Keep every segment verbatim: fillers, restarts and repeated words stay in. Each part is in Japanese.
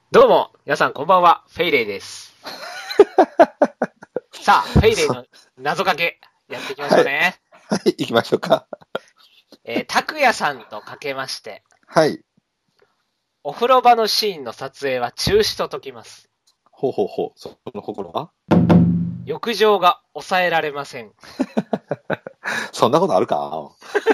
どうも、皆さんこんばんは、フェイレイです。さあ、フェイレイの謎かけ、やっていきましょうね。 はい、はい、行きましょうか。 えー、拓也さんとかけまして、 はい。 お風呂場のシーンの撮影は中止と解きます。 ほうほうほう。その心は浴場が抑えられません。 そんなことあるか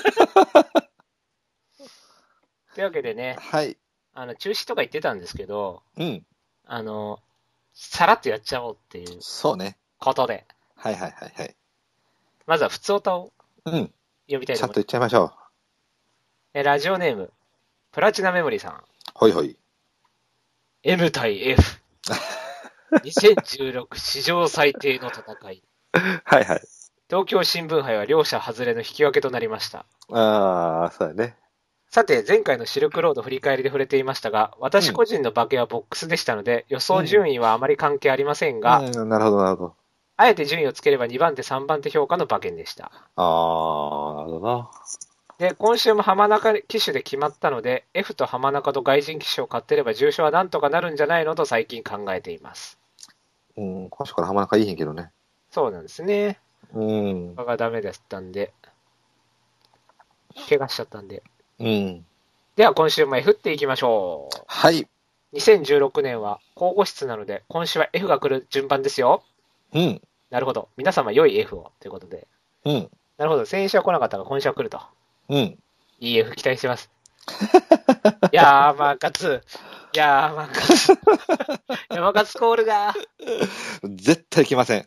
というわけでね、 はい。 あの、中止とか言ってたんですけど、 うん。 あの、さらっとやっちゃおうっていうそうね。 ことで、 はいはいはいはい。 まずは普通歌をうん。 読みたいと思います。 ちゃんと言っちゃいましょえーラジオネーム、プラチナメモリーさん。 う。ほいほい。 M 対 F。にせんじゅうろく史上最低の戦い。 はいはい。 東京新聞杯は両者外れの引き分けとなりました。 ああ、そうだね。 さて、前回のシルクロード振り返りで触れていましたが、私個人の馬券はボックスでしたので、予想順位はあまり関係ありませんが、 うん、なるほどなるほど。 あえて順位をつければにばん手、さんばん手評価の馬券でした。 ああ、なるほどな。 で、今週も浜中騎手で決まったので、F と浜中と外人騎手を買ってれば重賞はなんとかなるんじゃないのと最近考えています。 うん、今週から浜中いいへんけどね。 そうなんですね。 うん。 馬がダメだったんで、怪我しちゃったんで。 うん。 では今週も F っていきましょう。 はい。 にせんじゅうろくねんは交互室なので、今週は F が来る順番ですよ。 うん。 なるほど。皆様良い F を。ということで。 うん。 なるほど。先週は来なかったが、今週は来ると。 うん。 いい F 期待してます。山勝。山勝。山勝コールが。 絶対来ません。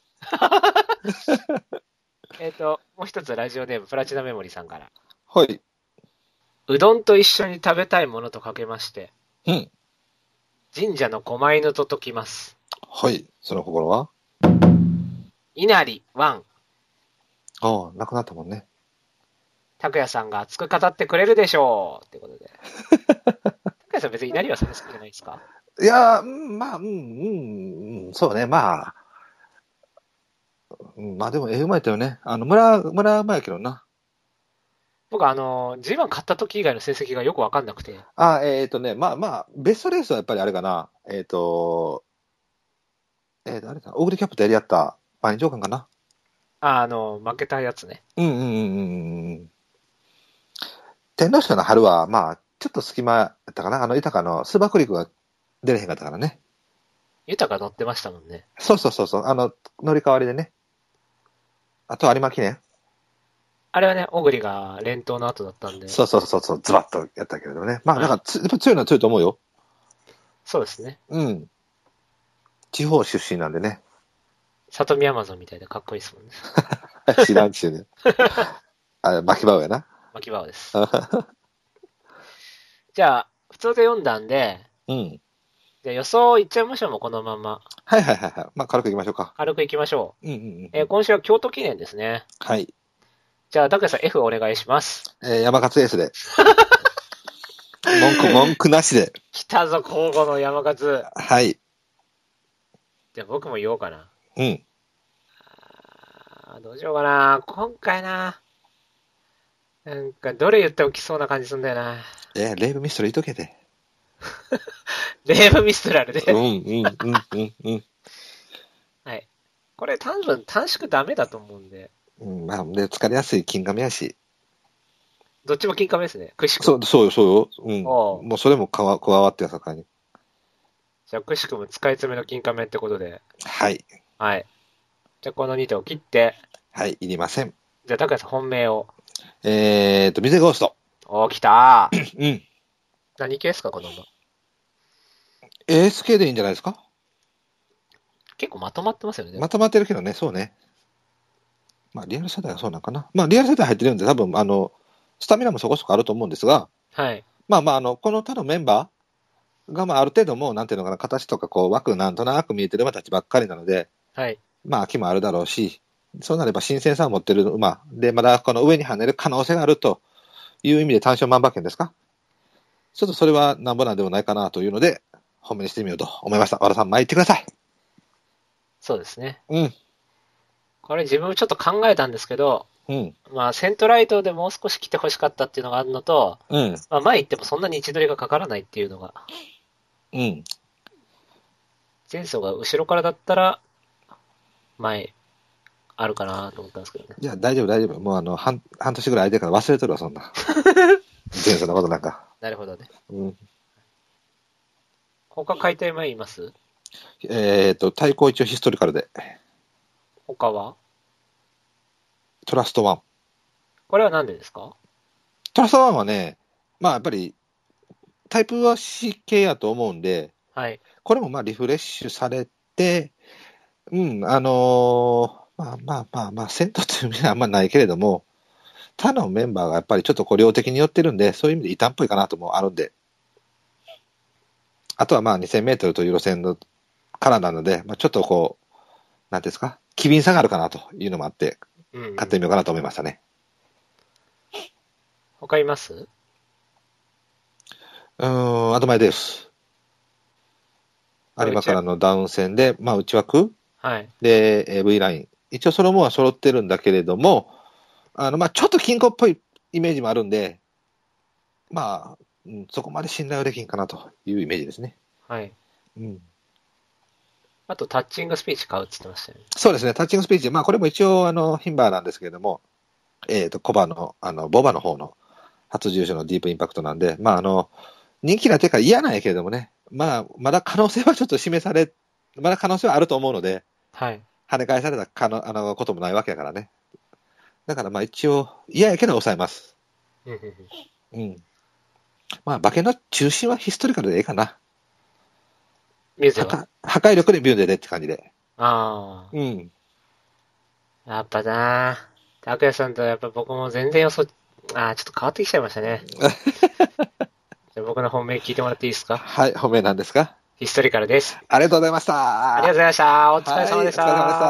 えっと、もう一つラジオネーム、プラチナメモリーさんから。 はい。 うどんと一緒に食べたいものとかけまして、 うん。 神社の狛犬と解きます。 はい。その心は稲荷ワン。 ああ、なくなったもんね。 拓也さんが熱く語ってくれるでしょう。ってことで。拓也さん別に稲荷はそんな好きじゃないですか？ いやー、うんまあ、うん、うん、うん、そうね、まあ、うんまあでも、ええ馬やったよね。あの、村、村馬やけどな。 僕あの、ジーワン 買った時以外の成績がよくわかんなくて。 あ、えっとね、まあまあ、ベストレースはやっぱりあれかな。えっと、えっと、あれかな、オーグリキャップとやり合った万人上官かな。 あ、あの、負けたやつね。 うんうんうんうんうん。天皇賞の春は、まあ、ちょっと隙間やったかな。あの、豊かのスーパークリックが出れへんかったからね。 豊か乗ってましたもんね。 そうそうそうそう、あの、乗り換わりでね。あと有馬記念。 あれはね、小栗が連投の後だったんで。 そうそうそうそう、ズバッとやったけれどね。まあ、だはい。 からつ、やっぱ強いのは強いと思うよ。 そうですね。 うん。地方出身なんでね。 里見アマゾンみたいでかっこいいですもんね。 知らんちゅうね。あ、巻き場やな。 巻き場です。じゃあ、普通で読んだんで、 うん。 じゃあ予想いっちゃいましょうもうこのまま。 はいはいはいはい。まあ、軽くいきましょうか。 軽くいきましょうんうんうう。 んうん。 えー今週は京都記念ですね。 はい。 じゃあ、拓也さん F お願いします。 えー、山勝エースで。文句、文句なしで。 来たぞ、交互の山勝。 はい。 じゃあ僕も言おうかな。 うん。 あーどうしようかな。今回な。なんか、どれ言っても来そうな感じすんだよな。 えー、レイブミストル言いとけて。 レーブミストラルで。 うんうんうんうんうん。 はい。これ多分短縮ダメだと思うんで。 うん、まあ、で、疲れやすい金亀やし。 どっちも金亀ですね。くしくも。 そう、そうよ、そうよ。うん。 おうもうそれもかわ加わってやさかに。 じゃあ、くしくも使い詰めの金亀ってことで。 はい。 はい。じゃあ、このに手を切って、 はい、いりません。 じゃあ、高橋さん本命を。 えーと、水ゴースト。 おー、来たー。 うん。 何系ですか、この馬。 エーエスケー でいいんじゃないですか。 結構まとまってますよね、でも。 まとまってるけどね、そうね。まあ、リアル世代はそうなんかな。まあ、リアル世代入ってるんで、多分、あの、スタミナもそこそこあると思うんですが、 はい。 まあまあ、あの、この他のメンバーが、まあ、ある程度もう、なんていうのかな、形とか、こう、枠なんとなく見えてる馬たちばっかりなので、 はい。 まあ、秋もあるだろうし、そうなれば新鮮さを持ってる馬で、まだこの上に跳ねる可能性があるという意味で単勝万馬券ですか。ちょっとそれはなんぼなんでもないかなというので、本命にしてみようと思いました。和田さん、参ってください。 そうですね。 うん。 これ自分ちょっと考えたんですけど、 うん。 まあ、セントライトでもう少し来てほしかったっていうのがあるのと、 うん。 まあ、前行ってもそんなに位置取りがかからないっていうのが。 うん。 前走が後ろからだったら、前、あるかなと思ったんですけどね。 いや、大丈夫、大丈夫。もうあの、半、半年ぐらい空いてるから忘れとるわ、そんな。前走のことなんか。 なるほどね。 うん。 他買いたい前います？ えっと、対抗一応ヒストリカルで、 他は？ トラストワン。 これはなんでですか？ トラストワンはね、まあやっぱり、タイプは C 系やと思うんで、 はい。 これもまあリフレッシュされて、うん、あのーまあまあまあまあ、セントという意味はあんまないけれども、他のメンバーがやっぱりちょっとこう量的に寄ってるんで、そういう意味で異端っぽいかなともあるんで、あとはまあにせんメートルという路線のからなので、まあ、ちょっとこう、なんていうんですか、機敏さがあるかなというのもあって、 うん、うん。 買ってみようかなと思いましたね。 他います？ うーん、アドマイデウス。有馬からのダウン戦で、まあ内枠はい。 で、えー V ライン。一応そのものは揃ってるんだけれども、あの、まあちょっと金庫っぽいイメージもあるんで、まあ、うん、そこまで信頼はできんかなというイメージですね。 はい。 うん。 あと、タッチングスピーチ買うって言ってましたよね。 そうですね、タッチングスピーチ。まあこれも一応、あの、牝馬なんですけれども、えっと、コバの、あの、ボバの方の初重賞のディープインパクトなんで、まああの、人気なっていうか嫌なんやけれどもね、まあ、まだ可能性はちょっと示され、まだ可能性はあると思うので、 はい。 跳ね返されたかのあのこともないわけやからね。だからまあ一応、嫌やけど抑えます。 うんうんうん。 うん。まあ、馬券の中心はヒストリカルでええかな。 ミューゼは？ 破破壊力でビューででって感じで。 あうん。 あ。やっぱなぁ。拓也さんとやっぱ僕も全然予想、ああ、ちょっと変わってきちゃいましたね。じゃあ僕の本命聞いてもらっていいですか？ はい、褒めなんですか？ ヒストリカルです。 ありがとうございました。 ありがとうございました。お疲れ様でしはい、お疲れ様でした。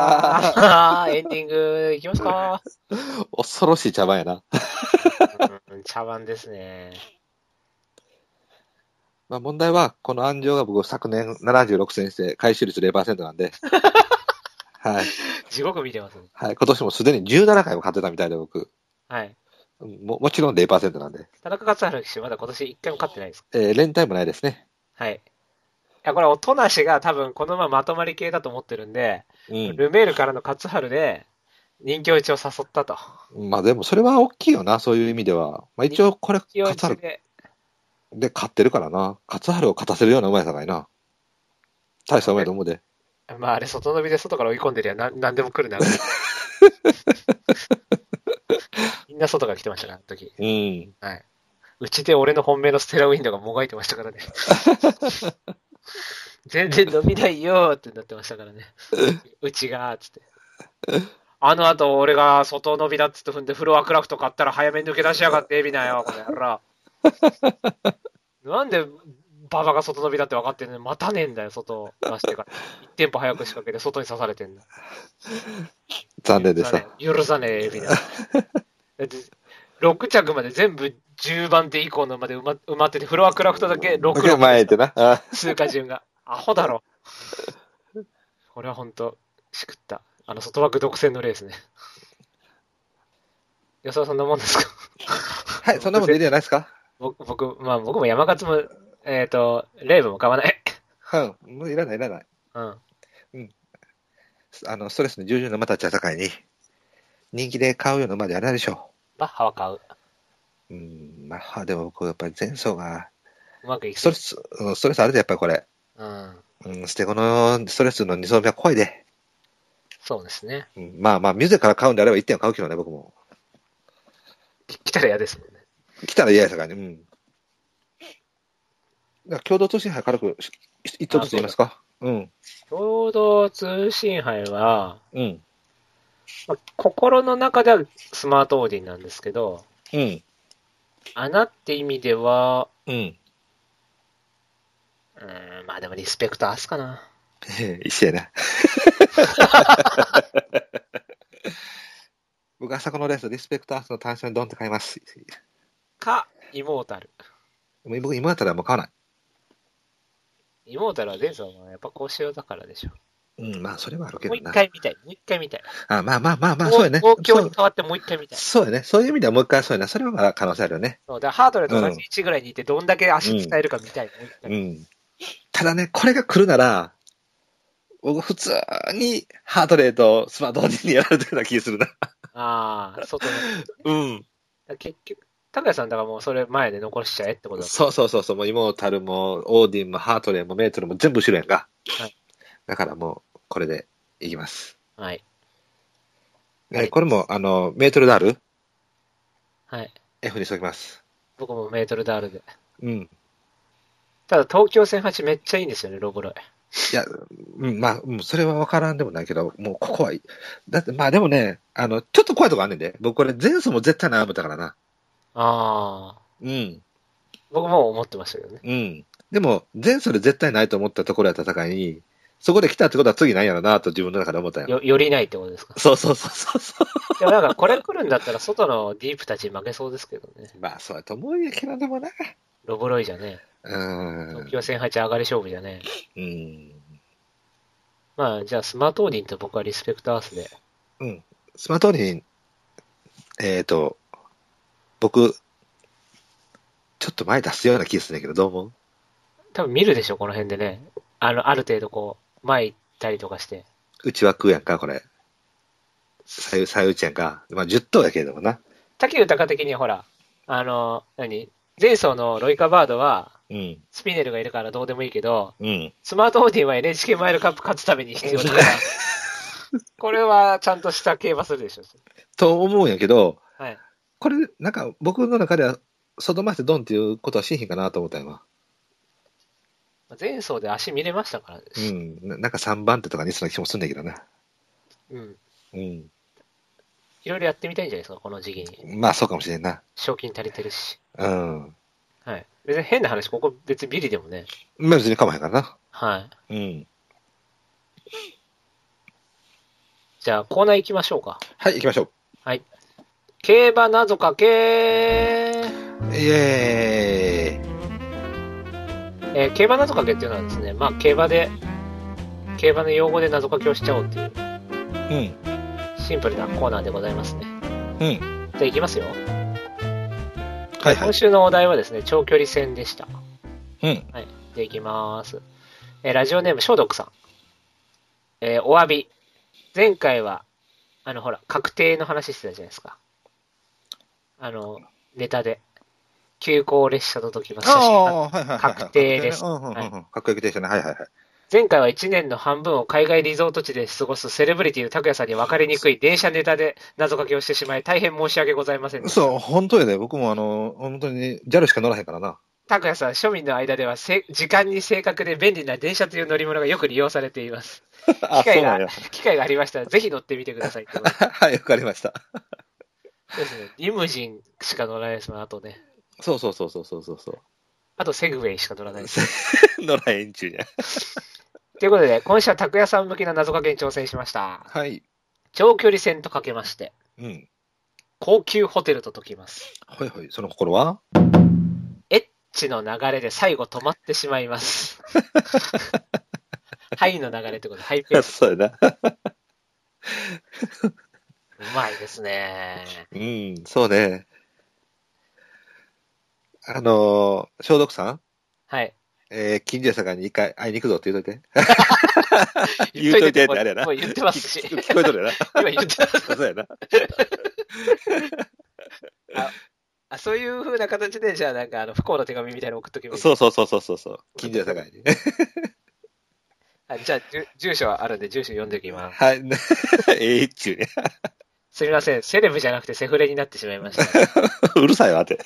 た。エンディングいきますか？ 恐ろしい茶番やな。 うん、茶番ですね。 まあ問題は、この安城が僕昨年ななじゅうろく戦して回収率ゼロパーセントなんで、はい。 地獄見てますね。 はい、今年もすでにじゅうななかいも勝ってたみたいで僕、 はい。 ももちろんゼロパーセントなんで、 田中勝春騎手まだ今年一回も勝ってないですか？ えー連帯もないですね。 はい。いや、これ、おとなしが多分このまままとまり系だと思ってるんで、 うん。 ルメールからの勝春で人気落ちを誘ったと。 まあでもそれは大きいよな、そういう意味では。まあ一応これ、 人気落勝春ちで、 で勝ってるからな。勝春を勝たせるようなうまいさがいな。大したうまいと思うで。 まああれ外伸びで外から追い込んでりゃななんでも来るな。みんな外から来てましたから、あの時。 うん。 はい。うちで俺の本命のステラウィンドがもがいてましたからね。全然伸びないよーってなってましたからね。うちがーっつって。あの後俺が外伸びだっつって踏んでフロアクラフト買ったら早めに抜け出しやがって、みなよ、この野郎。なんで馬場が外伸びだって分かってんのに待たねえんだよ、外出してから。一テンポ早く仕掛けて外に刺されてんだ。 残念でした。 許さねえ、許さねえ、みな。だってろく着まで全部じゅうばん手以降のまで埋ま埋まってて、フロアクラフトだけろく、ろく前ってな。あ通過順が。アホだろ。これは本当しくった。あの、外枠独占のレースね。安田さんそんなもんですか？ はい、そんなもんでいいんじゃないですか。 僕、僕、まあ僕も山勝も、えっ、と、レーブも買わない。 うん。もういらない、いらない。 うん。 あの、ストレスの従順な馬たちは境に、人気で買うような馬ではないでしょバッハは買う。 う。うん、まあ、でも僕、やっぱり前走が、 うまくいく。 ストレス、うんストレスあるで、やっぱりこれ。 うん。 うん、ステゴのストレスのに走目は濃いで。 そうですね。 うん、まあまあ、ミュゼから買うんであればいってんは買うけどね、僕も。 き来たら嫌ですもんね。 来たら嫌やさかに。うん。だから共同通信杯軽く一つずつ言いますか。うん。 共同通信杯は、 うん。 まあ、心の中ではスマートオーディンなんですけど、 うん。 穴って意味では、 うん。 うーん、まあでもリスペクトアスかな。 一緒やな。僕は朝このレース、リスペクトアースの単勝にドンって買います。 か、イモータル。 僕、今だったらもう買わない。 イモータルは前走はやっぱこうしようだからでしょ。 うん、まあ、それはあるけもうどな。 一回見たい。もう一回見たい。 あまあまあまあまあ、そうやね。 東京に変わってもう一回見たい。 そうやね。そういう意味ではもう一回そうやな。それはまあ可能性あるよね。 そうだハードレーと同じ位置ぐらいにいて、どんだけ足使えるか見たい。もう一回うん。ただね、これが来るなら、 僕普通にハートレートスマートフォンにやられてるような気がするな。 ああ、外の。 うん。 結局、高谷さんだからもうそれ前で残しちゃえってことだ。 そうそうそうそう、もうイモータルも、オーディンも、ハートレーも、メートルも全部後ろやんか。 はい。 だからもう、これでいきます。 はい。 えーこれも、あの、メートルダールはい。 F にしときます。 僕もメートルダールで。 うん。 ただ東京せんはちめっちゃいいんですよね、ロブロイ。 いや、うん、まあ、うんそれは分からんでもないけど、もうここはいい。だって、まあでもね、あの、ちょっと怖いとこあんねんで。僕これ前走も絶対悩むたからな。 ああ。 うん。 僕も思ってましたけどね。 うん。でも、前走で絶対ないと思ったところやった戦いに、そこで来たってことは次ないやろなと自分の中で思ったよ。 よ、よりないってことですか。 そうそうそうそうそう。 でもなんかこれ来るんだったら外のディープたち負けそうですけどね。 まあ、そうやと思うんやけど、でもな。 ロブロイじゃねうえ。東ん。 京せんはち上がり勝負じゃねえ。 うん。 まあ、じゃあスマートオーディンと僕はリスペクトアースで。 うん。スマートフォンに、えっ、と、僕、ちょっと前出すような気がするんだけど、どう思う？ 多分見るでしょ、この辺でね。あの、ある程度こう、前行ったりとかして。 内枠やんか、これ。左右、左右打ちやんか。まあ、じゅっ頭やけれどもな。 竹豊的にはほら、あの、何前走のロイカバードは、 うん。 スピネルがいるからどうでもいいけど、 うん。 スマートオーディンは エヌエイチケー マイルカップ勝つために必要だから、これはちゃんとした競馬するでしょ。 と思うんやけど、 はい。 これ、なんか、僕の中では、外回してドンっていうことはしんひんかなと思ったよな。 前走で足見れましたからね。 うん。ななんかさんばん手とかにそうな気もするんだけどな。 うん。 うん。 いろいろやってみたいんじゃないですか、この時期に。 まあ、そうかもしれんな。 賞金足りてるし。 うん。 はい。別に変な話、ここ別にビリでもね。 まあ、別にかまへんからな。 はい。 うん。 じゃあ、コーナー行きましょうか。 はい、行きましょはい。競馬謎かけう。イエーイ。 えー競馬謎かけっていうのはですね、まあ、競馬で、競馬の用語で謎かけをしちゃおうっていう、 うん。 シンプルなコーナーでございますね。 うん。 じゃあ行きますよ。 はいはい今。週のお題はですね、長距離戦でした。 うん。 はい。で、行きます。えーラジオネーム、ショードックさん。えーお詫び。前回は、あの、ほら、確定の話してたじゃないですか。あの、ネタで。急行列車と解きます。写真ああ、はいはいはいはい。 確定です。 うんうんうんうん。 はい確定でしたね。はいはいはい。 前回はいちねんの半分を海外リゾート地で過ごすセレブリティの拓也さんに分かりにくい電車ネタで謎かけをしてしまい、大変申し訳ございませんでした。 そう、本当やね。僕もあの、本当に ジャル しか乗らへんからな。 拓也さん、庶民の間ではせ時間に正確で便利な電車という乗り物がよく利用されています。 あ、 機会がそうなんや。 機会がありましたら、ぜひ乗ってみてくださいってことではい、わかりました。 そうですね。リムジンしか乗らないですもん、あとね。 そうそうそうそうそうそうそう。 あとセグウェイしか乗らないです。 乗らへんちゅうにゃ。 ということで、今週は拓也さん向きな謎かけに挑戦しました。 はい。 長距離戦とかけまして、 うん。 高級ホテルと解きます。 はいはい。その心はエッチの流れで最後止まってしまいます。ハイの流れってことで、ハイペース。 そうやな。 うまいですね。 うん、そうね。あのー、消毒さんはい。 えー、近所やさかに一回会いに行くぞって言うといて。言言っといてうといてってあれやな。 もう言ってますし。 聞聞こえとるやな。 今言ってます。 そうやな。 ああそういう風な形で、じゃあなんかあの不幸の手紙みたいなの送っとけばいい。 そうそうそうそうそうそう。近所やさかに。 あじゃあ、住住所はあるんで、住所読んでおきます。 はい。ええっちゅうね。 すみません。セレブじゃなくてセフレになってしまいました。 うるさいわって。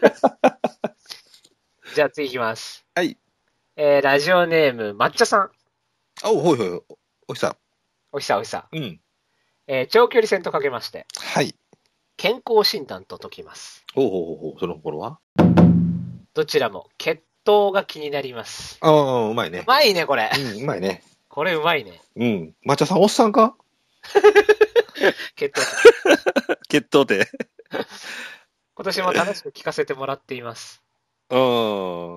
じゃあ次行きます。 はい。 えー、ラジオネーム、抹茶さん。 あ、おほいほい。おひさおひさおひさ。 ん。うん。 えー、長距離戦とかけまして、 はい。 健康診断と解きます。 ほうほうほうほう。その心はどちらも血糖が気になります。 ああ、うまいねう。まいね、これ。 うん、うまいね。 これうまいね。 うん。抹茶さん、おっさんか血糖。 血糖って。 今年も楽しく聞かせてもらっています。 うん。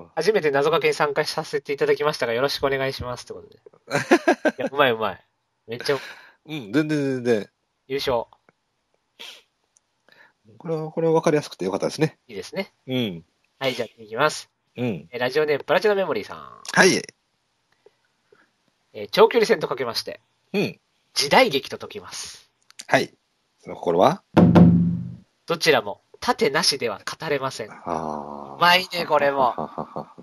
初めて謎かけに参加させていただきましたが、よろしくお願いしますってことで。いや、うまいうまい。めっちゃうん、全然全然。 優勝。 これは、これは分かりやすくてよかったですね。 いいですね。 うん。 はい、じゃあいきます。 うん。 えラジオネームプラチナメモリーさん。 はい。 えー長距離戦とかけまして、 うん。 時代劇と解きます。 はい。その心はどちらも、盾なしでは語れません。うあまいね、これも。 あ。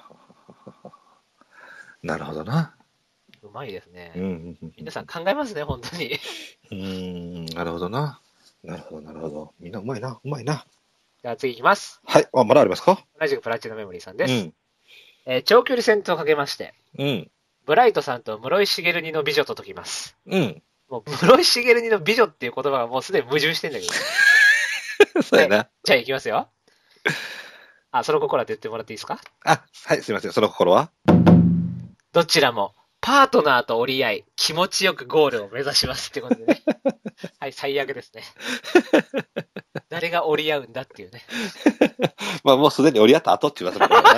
なるほどな。 うまいですね。 うんうんうん。 皆さん考えますね、本当に。 うーん、なるほどな。なるほど、なるほど。みんなうまいな、うまいな。 じゃあ次行きます。 はい。あ、まだありますか？ 同じくプラチナメモリーさんです。 うん。 えー長距離戦とかけまして、 うん。 ブライトさんと室井茂二の美女と解きます。 うん。 もう、室井茂二の美女っていう言葉がもうすでに矛盾してんだけど。 そうやな。 じゃあ行きますよ。あ、その心はって言ってもらっていいですか？ あ、はい、すいません。その心はどちらも、パートナーと折り合い、気持ちよくゴールを目指しますってことでね。はい、最悪ですね。誰が折り合うんだっていうね。 まあ、もうすでに折り合った後って言わせるからな。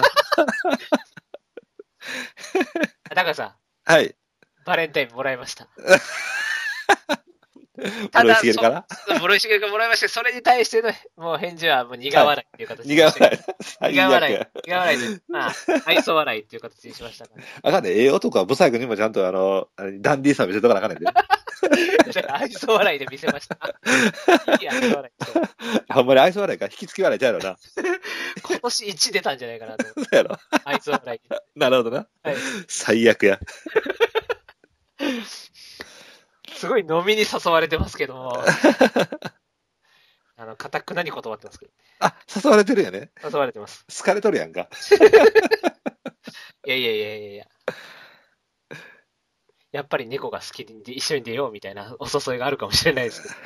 だからさ、 はい。 バレンタインもらいました。 ただ、室井茂から室井茂がもらいまして、それに対しての、もう返事はもう苦笑いっていう形苦笑い。 苦笑い。苦笑いで、まあ、愛想笑いっていう形にしましたから、ね。 あかんね。ええ男はブサイクにもちゃんとあの、ダンディーさ見せとかなあかんねんで。 愛想笑いで見せました。いい愛想笑いで。 ほんまに愛想笑いか引きつき笑いちゃうやろな。 今年いち出たんじゃないかなと。 そうやろ。 愛想笑いで。 なるほどな。 はい、 最悪や。 すごい飲みに誘われてますけども。あの、固くなに断ってますけど。 あ、誘われてるやね。 誘われてます。 好かれとるやんか。 いやいやいやいやいや。やっぱり猫が好きで一緒に出ようみたいなお誘いがあるかもしれないですけど。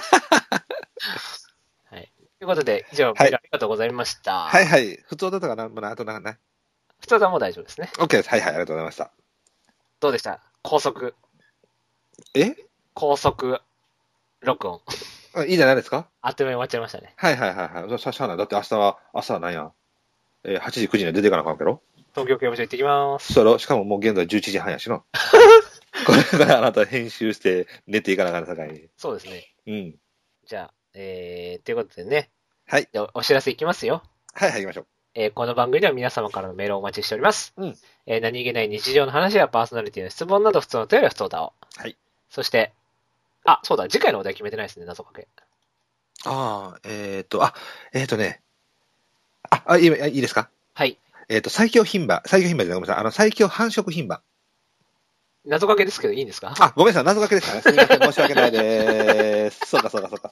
はい。ということで、以上、はい、ありがとうございました。 はいはい。普通だったかなまあ、あとなんかない。 普通だも大丈夫ですね。 OK です。はいはい。ありがとうございました。 どうでした高速。 え高速録音。 いいじゃないですか。 あっという間に終わっちゃいましたね。 はいはいはいはい。さしゃあない。だって明日は、朝は何や、えー、はちじ、くじには出ていかなあかんけど。 東京刑務所行ってきまーす。 そうやろ。しかももう現在じゅういちじはんやしの。これからあなた編集して寝ていかなあかんさかいに。 そうですね。 うん。 じゃあ、えー、ということでね。 はい。 じゃあお知らせいきますよ。 はいはい、行きましょう。 えー、この番組では皆様からのメールをお待ちしております。 うん。 えー、何気ない日常の話やパーソナリティの質問など普通のお便りは普通だを。 はい。 そして、あ、そうだ、次回のお題決めてないですね、謎かけ。 ああ、えっ、ー、と、あ、えっ、ー、とね。あ、あいい、いいですか？ はい。 えっ、ー、と、最強牝馬、最強牝馬じゃない、ごめんなさい。あの、最強繁殖牝馬。 謎かけですけどいいんですか？ あ、ごめんなさい、謎かけでしたね。すみません、申し訳ないでーす。そうか、そうか、そうか。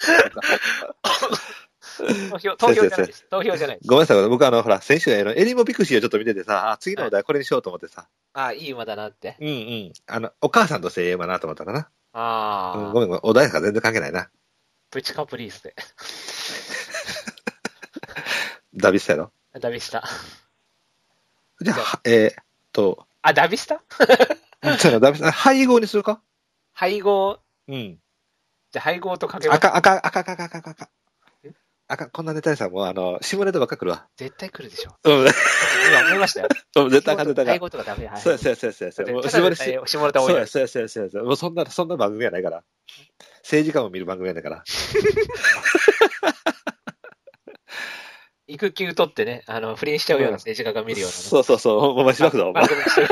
投票、投票じゃないです。投票じゃないです。 ごめんなさい、僕あの、ほら、先週、あの、エリモピクシーをちょっと見ててさ、あ、次のお題これにしようと思ってさ。 はい、あ、いい馬だなって。 うんうん。あの、お母さんとしてええ馬なと思ったかな。 ああ、 うん。ごめんごめん、お題から全然関係ないな。 プチカプリースで。 ダビスタやろ？ ダビスタ。 じゃあ、えー、っと。 あ、ダビスタそうやな、ダビスタ。配合にするか？ 配合。 うん。 じゃあ配合とかけます。 赤、赤、赤、赤、赤、赤、赤。赤、こんなネタでさ、もうあの、下ネタばっか来るわ。 絶対来るでしょ。 うん。 今思いましたよ。 うん、絶対赤ネタが。 配合とかダメ。はい。 そうや、そうや、そうや、そうや。もう下ネタ、下ネタ多い。 そうや、そうや、そうや、そうや。もうそんな、そんな番組やないから。政治家も見る番組やないから。 育休取ってね、あの、不倫しちゃうような政治家が見るような、ね。 そうそうそう、お前しばくぞ、お前。 番組して、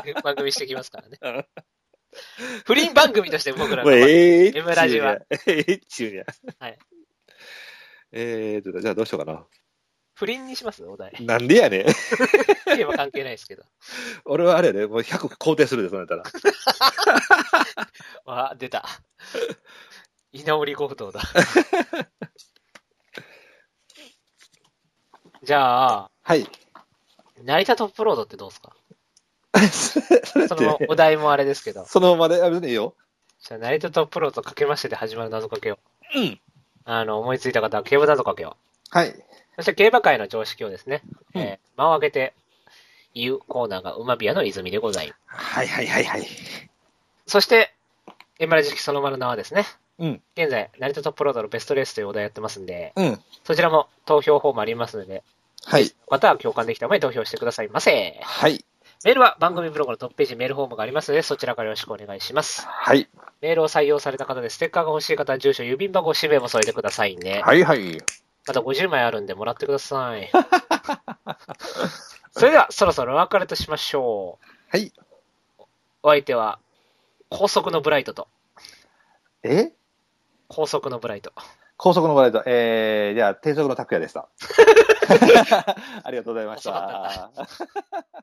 番組してきますからね。不倫番組として僕らの、 えー、M ラジは。 えー、ちゅうにゃ。 はい。 えーと、じゃあどうしようかな。 不倫にしますお題。 なんでやねん。 テーマ関係ないですけど。 俺はあれやね、もうひゃく肯定するで、そうなったら。 あ、出た。居直り強盗だ。じゃあ、 はい。 成田トップロードってどうですか？ それそのお題もあれですけど。 そのままで、あれでいいよ。 じゃあ、成田トップロードかけましてで始まる謎かけを。 うん。 あの、思いついた方は競馬謎かけを。 はい。 そして競馬界の常識をですね、 うん、 えー、間を空けて言うコーナーが馬ビアの泉でございます。 はいはいはいはい。 そして、エマラジキそのまの名はですね、 うん。 現在、成田トップロードのベストレースというお題やってますんで、 うん。 そちらも投票フォームありますので、 はい。 方は共感できたままに投票してくださいませ。 はい。 メールは番組ブログのトップページメールフォームがありますので、そちらからよろしくお願いします。 はい。 メールを採用された方でステッカーが欲しい方は住所、郵便番号、氏名も添えてくださいね。 はいはい。 まだごじゅうまいあるんでもらってください。それでは、そろそろお別れとしましょう。 はい。 お相手は、高速のブライトと、 え高速のブライト。 高速のブライト。えー、じゃあ、低速の拓也でした。ありがとうございまし遅かったた。